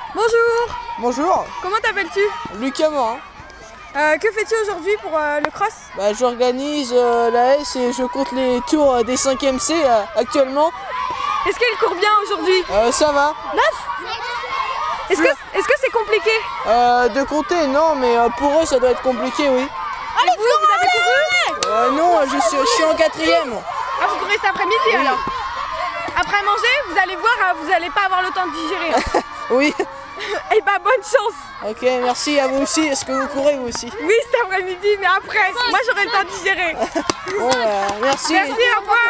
Bonjour. Bonjour. Comment t'appelles-tu? Lucas Morin. Que fais-tu aujourd'hui pour le cross? J'organise la S et je compte les tours des 5e C actuellement. Est-ce qu'elle court bien aujourd'hui? Ça va. 9. Est-ce que c'est compliqué? De compter, non, mais pour eux ça doit être compliqué, oui. Allez, vous avez couru? Non, je suis en 4e. Ah, vous courez cet après-midi Oui. alors? Après manger, vous allez voir, vous n'allez pas avoir le temps de digérer. Oui. Eh bah bonne chance. Ok, merci à vous aussi. Est-ce que vous courez vous aussi? Oui, cet après-midi, mais après, moi j'aurai le temps de digérer. Bon, merci. Merci, au revoir.